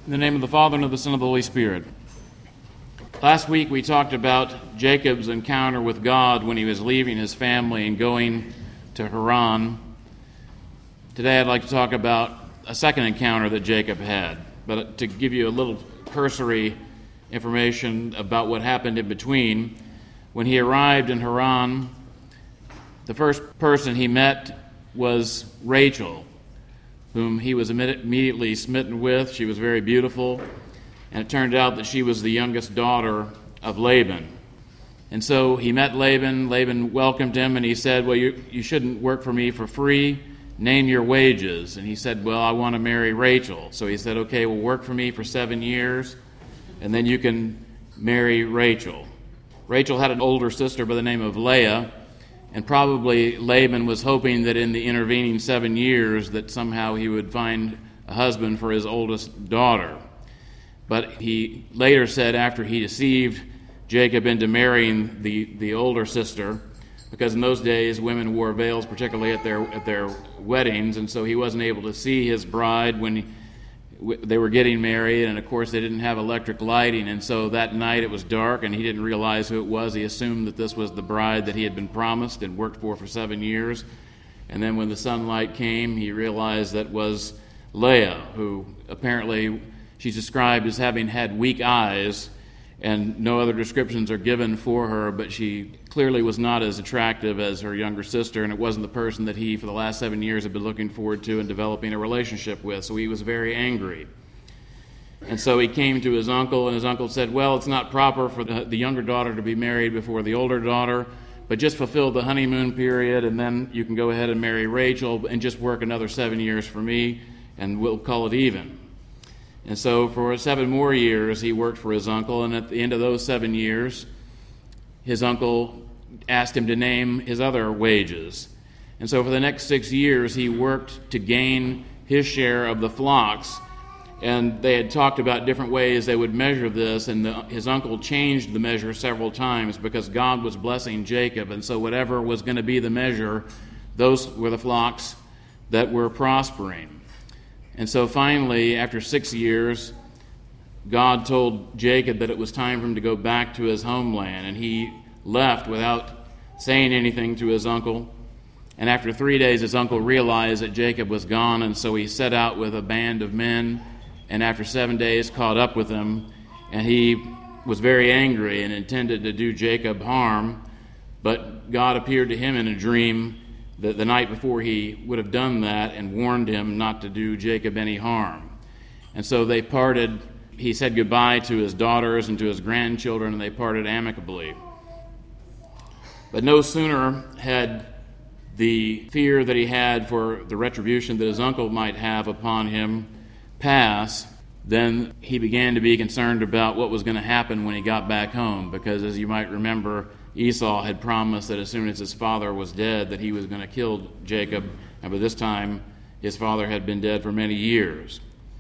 In the name of the Father, and of the Son, and of the Holy Spirit. Last week we talked about Jacob's encounter with God when he was leaving his family and going to Haran. Today I'd like to talk about a second encounter that Jacob had, but to give you a little cursory information about what happened in between. When he arrived in Haran, the first person he met was Rachel, whom he was immediately smitten with. She was very beautiful, and it turned out that she was the youngest daughter of Laban. And so he met Laban. Laban welcomed him, and he said, well, you shouldn't work for me for free. Name your wages. And he said, well, I want to marry Rachel. So he said, okay, well, work for me for 7 years, and then you can marry Rachel. Rachel had an older sister by the name of Leah, and probably Laban was hoping that in the intervening 7 years that somehow he would find a husband for his oldest daughter. But he later said, after he deceived Jacob into marrying the older sister, because in those days women wore veils, particularly at their weddings, and so he wasn't able to see his bride when they were getting married, and of course they didn't have electric lighting, and so that night it was dark and he didn't realize who it was. He assumed that this was the bride that he had been promised and worked for 7 years, and then when the sunlight came he realized that was Leah, who apparently she's described as having had weak eyes, and no other descriptions are given for her, but she clearly was not as attractive as her younger sister, and it wasn't the person that he, for the last 7 years, had been looking forward to and developing a relationship with, so he was very angry. And so he came to his uncle, and his uncle said, well, it's not proper for the younger daughter to be married before the older daughter, but just fulfill the honeymoon period, and then you can go ahead and marry Rachel and just work another 7 years for me, and we'll call it even. And so for 7 more years he worked for his uncle, and at the end of those 7 years, his uncle asked him to name his other wages. And so for the next 6 years he worked to gain his share of the flocks, and they had talked about different ways they would measure this, and his uncle changed the measure several times because God was blessing Jacob, and so whatever was going to be the measure, those were the flocks that were prospering. And so finally, after 6 years, God told Jacob that it was time for him to go back to his homeland, and he left without saying anything to his uncle. And after 3 days, his uncle realized that Jacob was gone, and so he set out with a band of men, and after 7 days caught up with them, and he was very angry and intended to do Jacob harm, but God appeared to him in a dream the night before he would have done that and warned him not to do Jacob any harm. And so they parted. He said goodbye to his daughters and to his grandchildren, and they parted amicably. But no sooner had the fear that he had for the retribution that his uncle might have upon him pass, then he began to be concerned about what was going to happen when he got back home, because as you might remember, Esau had promised that as soon as his father was dead that he was going to kill Jacob, and by this time his father had been dead for many years.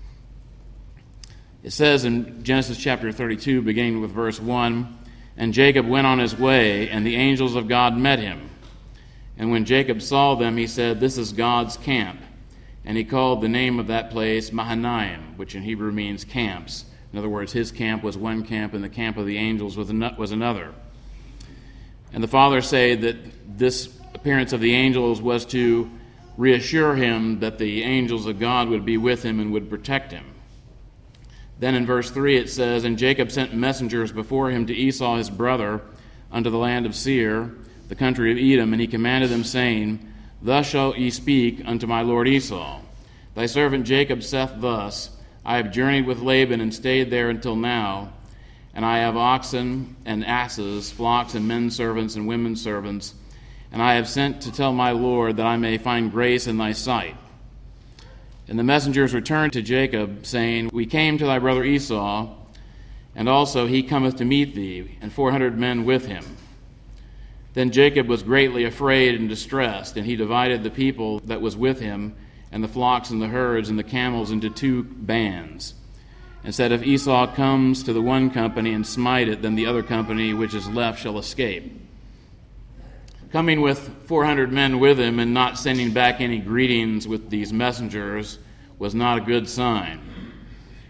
It says in Genesis chapter 32, beginning with verse 1, and Jacob went on his way, and the angels of God met him. And when Jacob saw them, he said, this is God's camp. And he called the name of that place Mahanaim, which in Hebrew means camps. In other words, his camp was one camp, and the camp of the angels was another. And the fathers say that this appearance of the angels was to reassure him that the angels of God would be with him and would protect him. Then in verse 3 it says, and Jacob sent messengers before him to Esau his brother unto the land of Seir, the country of Edom, and he commanded them, saying, thus shall ye speak unto my lord Esau. Thy servant Jacob saith thus, I have journeyed with Laban and stayed there until now, and I have oxen and asses, flocks and men servants and women servants, and I have sent to tell my Lord that I may find grace in thy sight. And the messengers returned to Jacob, saying, we came to thy brother Esau, and also he cometh to meet thee, and 400 men with him. Then Jacob was greatly afraid and distressed, and he divided the people that was with him, and the flocks and the herds and the camels into 2 bands, and said, if Esau comes to the one company and smite it, then the other company which is left shall escape. Coming with 400 men with him and not sending back any greetings with these messengers was not a good sign.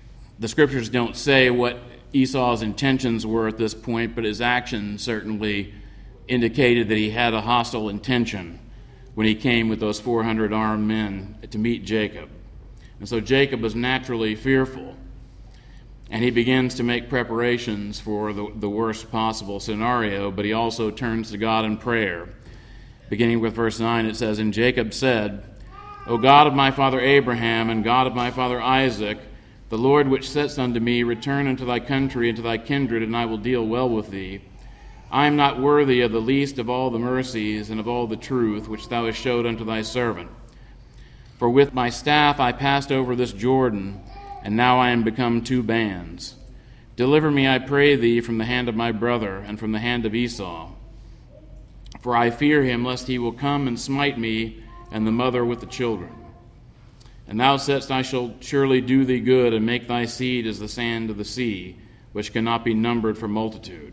The scriptures don't say what Esau's intentions were at this point, but his actions certainly indicated that he had a hostile intention when he came with those 400 armed men to meet Jacob. And so Jacob was naturally fearful, and he begins to make preparations for the worst possible scenario, but he also turns to God in prayer. Beginning with verse 9, it says, "And Jacob said, O God of my father Abraham, and God of my father Isaac, the Lord which saidst unto me, Return unto thy country and to thy kindred, and I will deal well with thee. I am not worthy of the least of all the mercies and of all the truth which thou hast showed unto thy servant. For with my staff I passed over this Jordan, and now I am become 2 bands. Deliver me, I pray thee, from the hand of my brother and from the hand of Esau. For I fear him, lest he will come and smite me and the mother with the children. And thou saidst, I shall surely do thee good, and make thy seed as the sand of the sea, which cannot be numbered for multitude."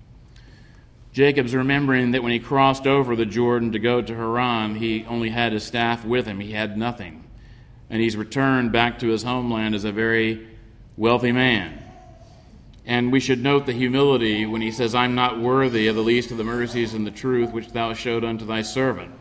Jacob's remembering that when he crossed over the Jordan to go to Haran, he only had his staff with him. He had nothing. And he's returned back to his homeland as a very wealthy man. And we should note the humility when he says, I'm not worthy of the least of the mercies and the truth which thou showed unto thy servant.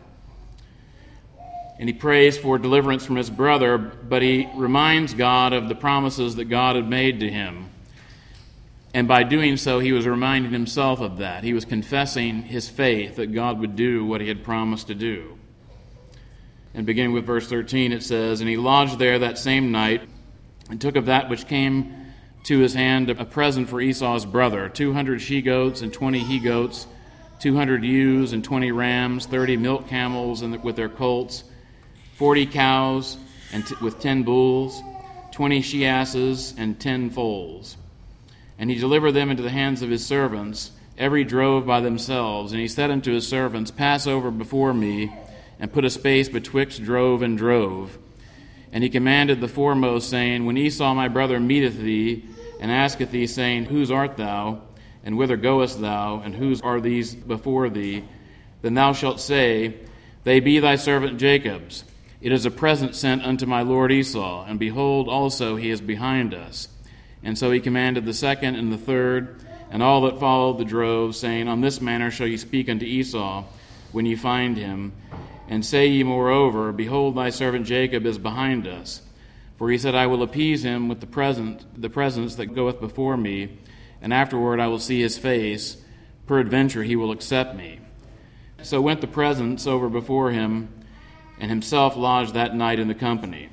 And he prays for deliverance from his brother, but he reminds God of the promises that God had made to him. And by doing so, he was reminding himself of that. He was confessing his faith that God would do what he had promised to do. And beginning with verse 13, it says, And he lodged there that same night, and took of that which came to his hand a present for Esau's brother, 200 she-goats and 20 he-goats, 200 ewes and 20 rams, 30 milk camels with their colts, 40 cows with 10 bulls, 20 she-asses and 10 foals. And he delivered them into the hands of his servants, every drove by themselves. And he said unto his servants, Pass over before me, and put a space betwixt drove and drove. And he commanded the foremost, saying, When Esau my brother meeteth thee, and asketh thee, saying, Whose art thou? And whither goest thou? And whose are these before thee? Then thou shalt say, They be thy servant Jacob's. It is a present sent unto my lord Esau, and behold, also he is behind us. And so he commanded the second and the third, and all that followed the drove, saying, On this manner shall ye speak unto Esau, when ye find him. And say ye moreover, Behold, thy servant Jacob is behind us. For he said, I will appease him with the presence that goeth before me, and afterward I will see his face. Peradventure he will accept me. So went the presents over before him, and himself lodged that night in the company.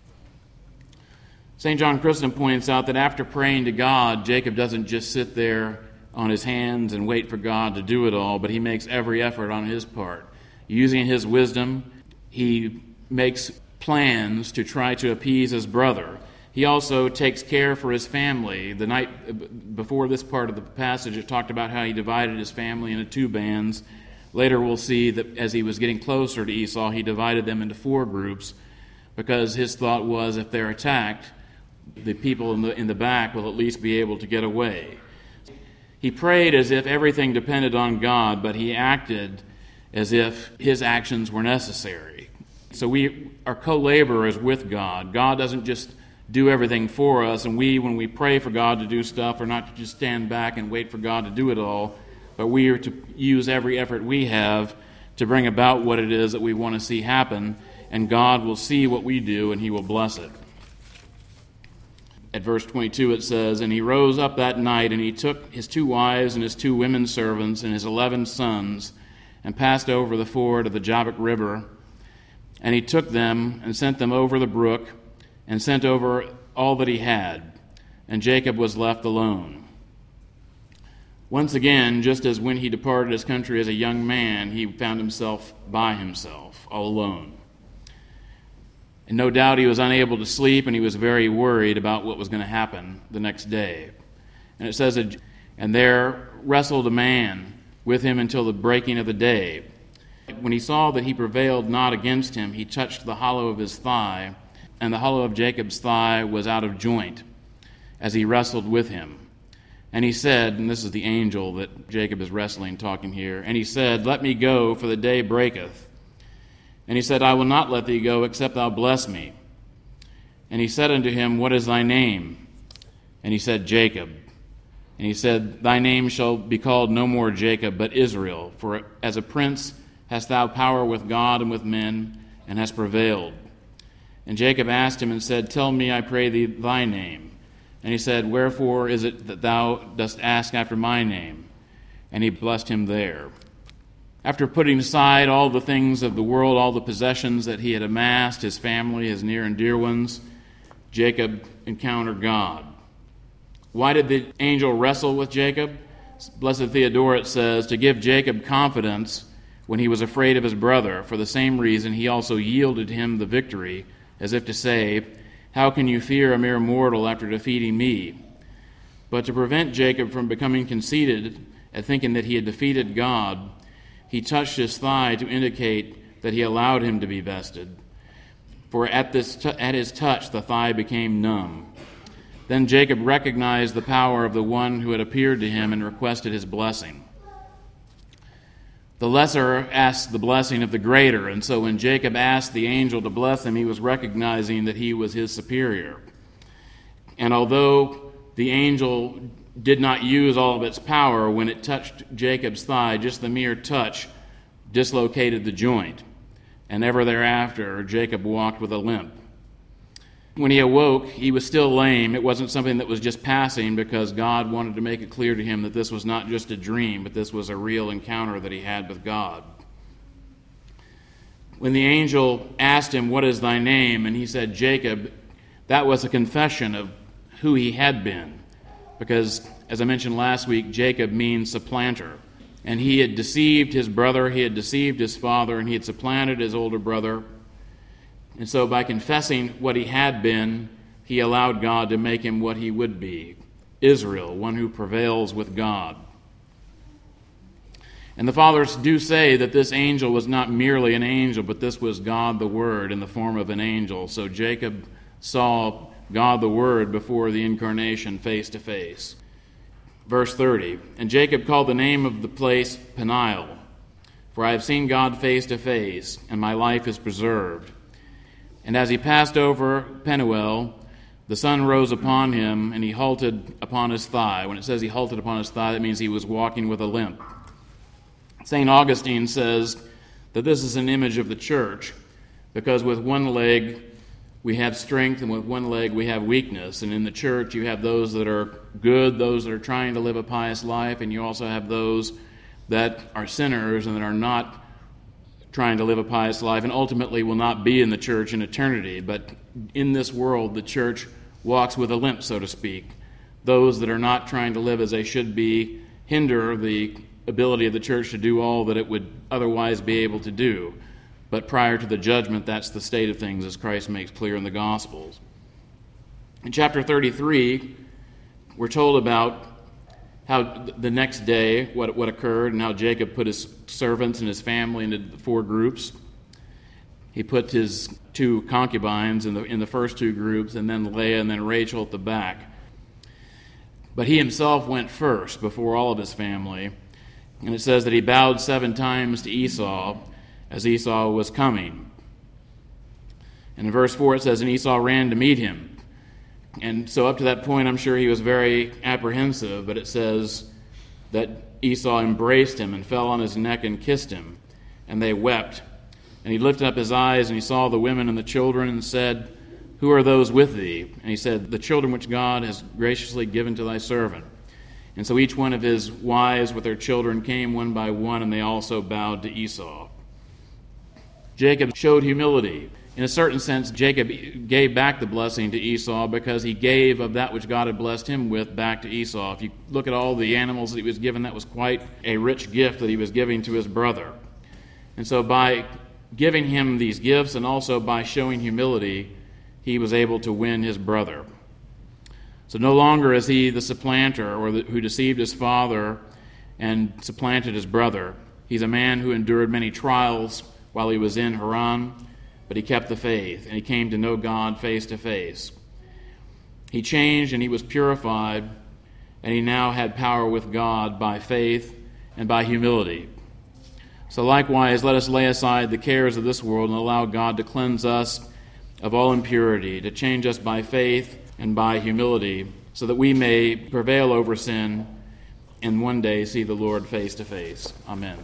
St. John Chrysostom points out that after praying to God, Jacob doesn't just sit there on his hands and wait for God to do it all, but he makes every effort on his part. Using his wisdom, he makes plans to try to appease his brother. He also takes care for his family. The night before this part of the passage, it talked about how he divided his family into 2 bands. Later we'll see that as he was getting closer to Esau, he divided them into 4 groups, because his thought was if they're attacked, the people in the back will at least be able to get away. He prayed as if everything depended on God, but he acted as if his actions were necessary. So we are co-laborers with God. God doesn't just do everything for us, and when we pray for God to do stuff, are not to just stand back and wait for God to do it all, but we are to use every effort we have to bring about what it is that we want to see happen, and God will see what we do, and he will bless it. At verse 22 it says, And he rose up that night, and he took his 2 wives and his 2 women servants and his 11 sons, and passed over the ford of the Jabbok River. And he took them and sent them over the brook, and sent over all that he had. And Jacob was left alone. Once again, just as when he departed his country as a young man, he found himself by himself, all alone. And no doubt he was unable to sleep, and he was very worried about what was going to happen the next day. And it says, And there wrestled a man with him until the breaking of the day. When he saw that he prevailed not against him, he touched the hollow of his thigh, and the hollow of Jacob's thigh was out of joint, as he wrestled with him. And he said, and this is the angel that Jacob is wrestling, talking here, and he said, Let me go, for the day breaketh. And he said, I will not let thee go, except thou bless me. And he said unto him, What is thy name? And he said, Jacob. And he said, Thy name shall be called no more Jacob, but Israel, for as a prince hast thou power with God and with men, and hast prevailed. And Jacob asked him and said, Tell me, I pray thee, thy name. And he said, Wherefore is it that thou dost ask after my name? And he blessed him there. After putting aside all the things of the world, all the possessions that he had amassed, his family, his near and dear ones, Jacob encountered God. Why did the angel wrestle with Jacob? Blessed Theodoret says, to give Jacob confidence when he was afraid of his brother. For the same reason, he also yielded him the victory, as if to say, How can you fear a mere mortal after defeating me? But to prevent Jacob from becoming conceited at thinking that he had defeated God, he touched his thigh to indicate that he allowed him to be bested. For at his touch, the thigh became numb. Then Jacob recognized the power of the one who had appeared to him and requested his blessing. The lesser asked the blessing of the greater, and so when Jacob asked the angel to bless him, he was recognizing that he was his superior. And although the angel did not use all of its power, when it touched Jacob's thigh, just the mere touch dislocated the joint. And ever thereafter, Jacob walked with a limp. When he awoke, he was still lame. It wasn't something that was just passing, because God wanted to make it clear to him that this was not just a dream, but this was a real encounter that he had with God. When the angel asked him, What is thy name? And he said, Jacob, that was a confession of who he had been. Because, as I mentioned last week, Jacob means supplanter. And he had deceived his brother, he had deceived his father, and he had supplanted his older brother. And so by confessing what he had been, he allowed God to make him what he would be, Israel, one who prevails with God. And the fathers do say that this angel was not merely an angel, but this was God the Word in the form of an angel. So Jacob saw God the Word before the incarnation face to face. Verse 30, And Jacob called the name of the place Peniel, for I have seen God face to face, and my life is preserved. And as he passed over Penuel, the sun rose upon him, and he halted upon his thigh. When it says he halted upon his thigh, that means he was walking with a limp. St. Augustine says that this is an image of the church, because with one leg we have strength, and with one leg we have weakness. And in the church you have those that are good, those that are trying to live a pious life, and you also have those that are sinners and that are not trying to live a pious life, and ultimately will not be in the church in eternity. But in this world, the church walks with a limp, so to speak. Those that are not trying to live as they should be hinder the ability of the church to do all that it would otherwise be able to do. But prior to the judgment, that's the state of things, as Christ makes clear in the Gospels. In chapter 33, we're told about how the next day, what occurred, and how Jacob put his servants and his family into 4 groups. He put his 2 concubines in the first 2 groups, and then Leah and then Rachel at the back. But he himself went first before all of his family. And it says that he bowed 7 times to Esau as Esau was coming. And in verse 4 it says, And Esau ran to meet him. And so up to that point, I'm sure he was very apprehensive, but it says that Esau embraced him and fell on his neck and kissed him, and they wept. And he lifted up his eyes, and he saw the women and the children, and said, Who are those with thee? And he said, The children which God has graciously given to thy servant. And so each one of his wives with their children came one by one, and they also bowed to Esau. Jacob showed humility. In a certain sense, Jacob gave back the blessing to Esau because he gave of that which God had blessed him with back to Esau. If you look at all the animals that he was given, that was quite a rich gift that he was giving to his brother. And so by giving him these gifts and also by showing humility, he was able to win his brother. So no longer is he the supplanter who deceived his father and supplanted his brother. He's a man who endured many trials while he was in Haran, but he kept the faith, and he came to know God face to face. He changed and he was purified, and he now had power with God by faith and by humility. So likewise, let us lay aside the cares of this world and allow God to cleanse us of all impurity, to change us by faith and by humility, so that we may prevail over sin and one day see the Lord face to face. Amen.